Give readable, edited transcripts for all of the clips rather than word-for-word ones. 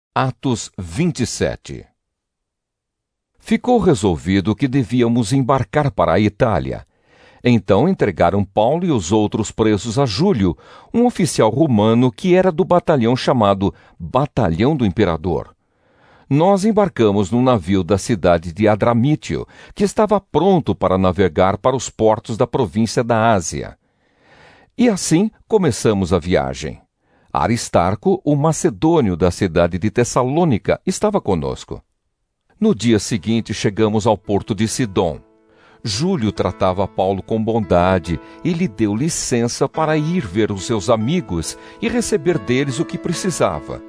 Atos 27. Ficou resolvido que devíamos embarcar para a Itália. Então entregaram Paulo e os outros presos a Júlio, um oficial romano que era do batalhão chamado Batalhão do Imperador. Nós embarcamos num navio da cidade de Adramítio, que estava pronto para navegar para os portos da província da Ásia. E assim começamos a viagem. Aristarco, o macedônio da cidade de Tessalônica, estava conosco. No dia seguinte chegamos ao porto de Sidom. Júlio tratava Paulo com bondade e lhe deu licença para ir ver os seus amigos e receber deles o que precisava.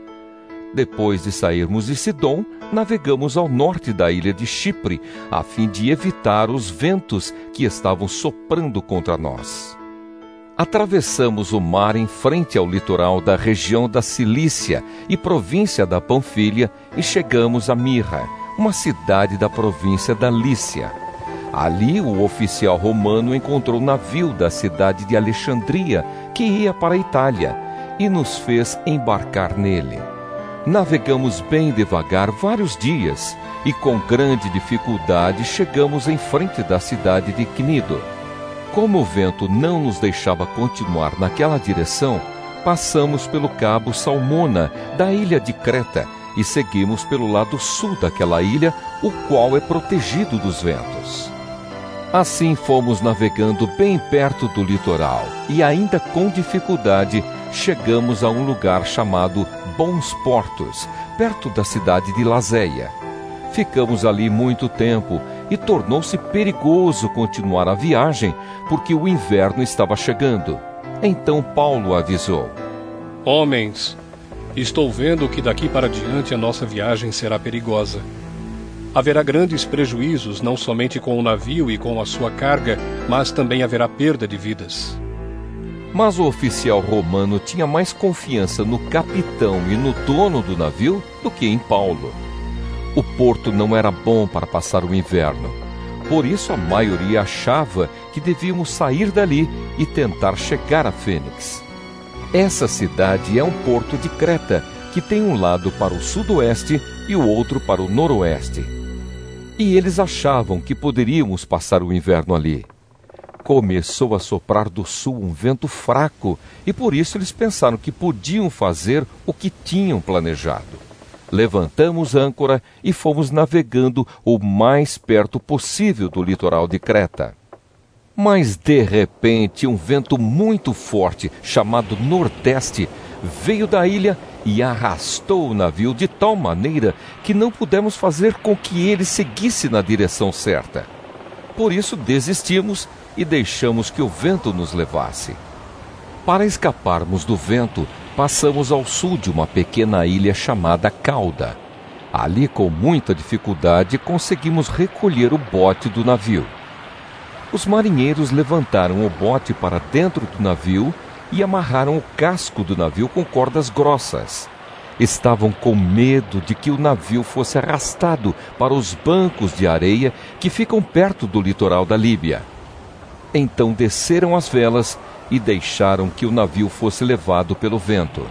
Depois de sairmos de Sidom, navegamos ao norte da ilha de Chipre, a fim de evitar os ventos que estavam soprando contra nós. Atravessamos o mar em frente ao litoral da região da Cilícia e província da Panfilha e chegamos a Mirra, uma cidade da província da Lícia. Ali o oficial romano encontrou um navio da cidade de Alexandria que ia para a Itália e nos fez embarcar nele. Navegamos bem devagar vários dias e com grande dificuldade chegamos em frente da cidade de Cnido. Como o vento não nos deixava continuar naquela direção, passamos pelo cabo Salmona, da ilha de Creta, e seguimos pelo lado sul daquela ilha, o qual é protegido dos ventos. Assim fomos navegando bem perto do litoral, e ainda com dificuldade, chegamos a um lugar chamado Bons Portos, perto da cidade de Lazéia. Ficamos ali muito tempo, e tornou-se perigoso continuar a viagem, porque o inverno estava chegando. Então Paulo avisou: Homens, estou vendo que daqui para diante a nossa viagem será perigosa. Haverá grandes prejuízos, não somente com o navio e com a sua carga, mas também haverá perda de vidas. Mas o oficial romano tinha mais confiança no capitão e no dono do navio do que em Paulo. O porto não era bom para passar o inverno. Por isso a maioria achava que devíamos sair dali e tentar chegar a Fênix. Essa cidade é um porto de Creta, que tem um lado para o sudoeste e o outro para o noroeste. E eles achavam que poderíamos passar o inverno ali. Começou a soprar do sul um vento fraco e por isso eles pensaram que podiam fazer o que tinham planejado. Levantamos âncora e fomos navegando o mais perto possível do litoral de Creta. Mas, de repente, um vento muito forte, chamado Nordeste, veio da ilha e arrastou o navio de tal maneira que não pudemos fazer com que ele seguisse na direção certa. Por isso, desistimos e deixamos que o vento nos levasse. Para escaparmos do vento, passamos ao sul de uma pequena ilha chamada Cauda. Ali, com muita dificuldade, conseguimos recolher o bote do navio. Os marinheiros levantaram o bote para dentro do navio e amarraram o casco do navio com cordas grossas. Estavam com medo de que o navio fosse arrastado para os bancos de areia que ficam perto do litoral da Líbia. Então desceram as velas e deixaram que o navio fosse levado pelo vento.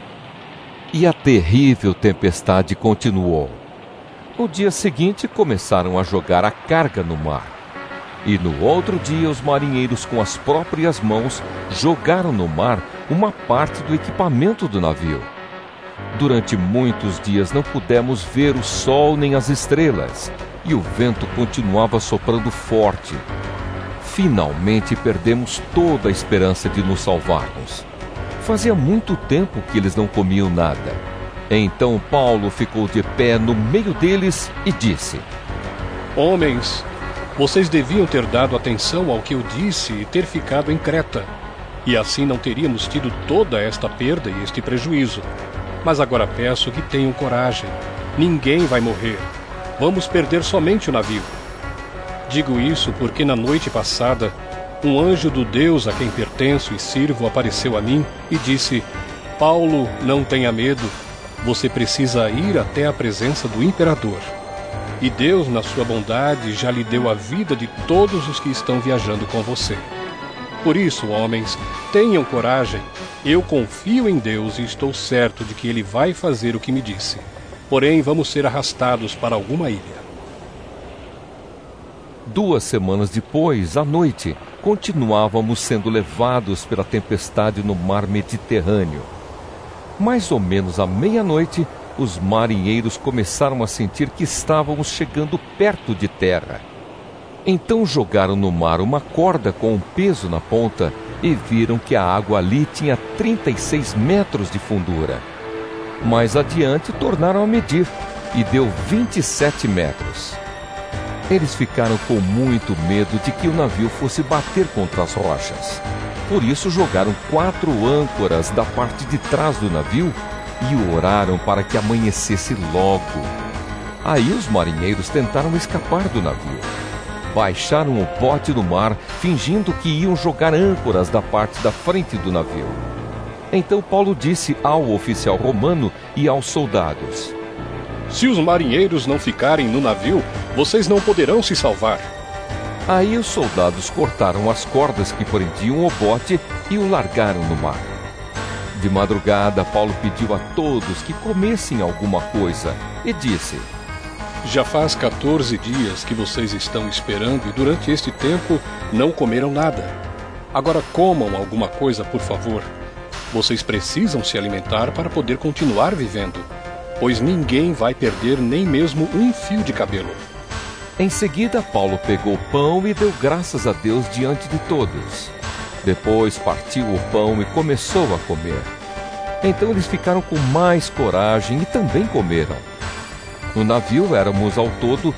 E a terrível tempestade continuou. No dia seguinte começaram a jogar a carga no mar. E no outro dia os marinheiros com as próprias mãos jogaram no mar uma parte do equipamento do navio. Durante muitos dias não pudemos ver o sol nem as estrelas, e o vento continuava soprando forte. Finalmente perdemos toda a esperança de nos salvarmos. Fazia muito tempo que eles não comiam nada. Então Paulo ficou de pé no meio deles e disse: Homens, vocês deviam ter dado atenção ao que eu disse e ter ficado em Creta. E assim não teríamos tido toda esta perda e este prejuízo. Mas agora peço que tenham coragem. Ninguém vai morrer. Vamos perder somente o navio. Digo isso porque na noite passada, um anjo do Deus a quem pertenço e sirvo apareceu a mim e disse: Paulo, não tenha medo, você precisa ir até a presença do imperador. E Deus, na sua bondade, já lhe deu a vida de todos os que estão viajando com você. Por isso, homens, tenham coragem. Eu confio em Deus e estou certo de que Ele vai fazer o que me disse. porém vamos ser arrastados para alguma ilha. 2 semanas depois, à noite, continuávamos sendo levados pela tempestade no mar Mediterrâneo. Mais ou menos à meia-noite, os marinheiros começaram a sentir que estávamos chegando perto de terra. Então jogaram no mar uma corda com um peso na ponta e viram que a água ali tinha 36 metros de fundura. Mais adiante, tornaram a medir e deu 27 metros. Eles ficaram com muito medo de que o navio fosse bater contra as rochas. Por isso jogaram 4 âncoras da parte de trás do navio e oraram para que amanhecesse logo. Aí os marinheiros tentaram escapar do navio. Baixaram o bote no mar, fingindo que iam jogar âncoras da parte da frente do navio. Então Paulo disse ao oficial romano e aos soldados: Se os marinheiros não ficarem no navio, vocês não poderão se salvar. Aí os soldados cortaram as cordas que prendiam o bote e o largaram no mar. De madrugada, Paulo pediu a todos que comessem alguma coisa e disse: Já faz 14 dias que vocês estão esperando e durante este tempo não comeram nada. Agora comam alguma coisa, por favor. Vocês precisam se alimentar para poder continuar vivendo, pois ninguém vai perder nem mesmo um fio de cabelo. Em seguida, Paulo pegou o pão e deu graças a Deus diante de todos. Depois partiu o pão e começou a comer. Então eles ficaram com mais coragem e também comeram. No navio éramos ao todo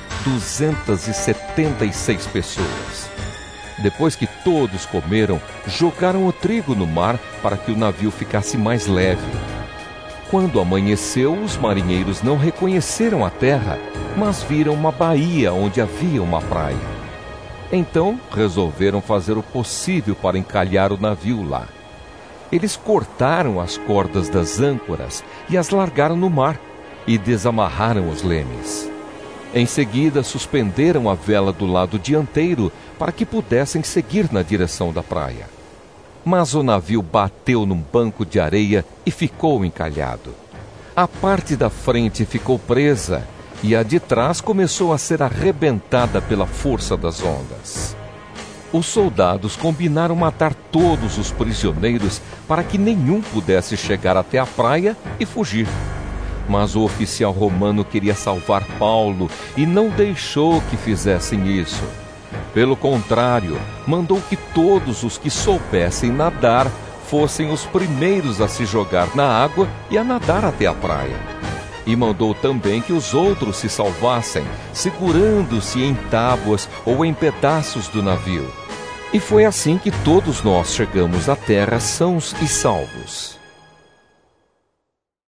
276 pessoas. Depois que todos comeram, jogaram o trigo no mar para que o navio ficasse mais leve. Quando amanheceu, os marinheiros não reconheceram a terra, mas viram uma baía onde havia uma praia. Então resolveram fazer o possível para encalhar o navio lá. Eles cortaram as cordas das âncoras e as largaram no mar e desamarraram os lemes. Em seguida, suspenderam a vela do lado dianteiro para que pudessem seguir na direção da praia. Mas o navio bateu num banco de areia e ficou encalhado. A parte da frente ficou presa e a de trás começou a ser arrebentada pela força das ondas. Os soldados combinaram matar todos os prisioneiros para que nenhum pudesse chegar até a praia e fugir. Mas o oficial romano queria salvar Paulo e não deixou que fizessem isso. Pelo contrário, mandou que todos os que soubessem nadar fossem os primeiros a se jogar na água e a nadar até a praia. E mandou também que os outros se salvassem, segurando-se em tábuas ou em pedaços do navio. E foi assim que todos nós chegamos à terra sãos e salvos.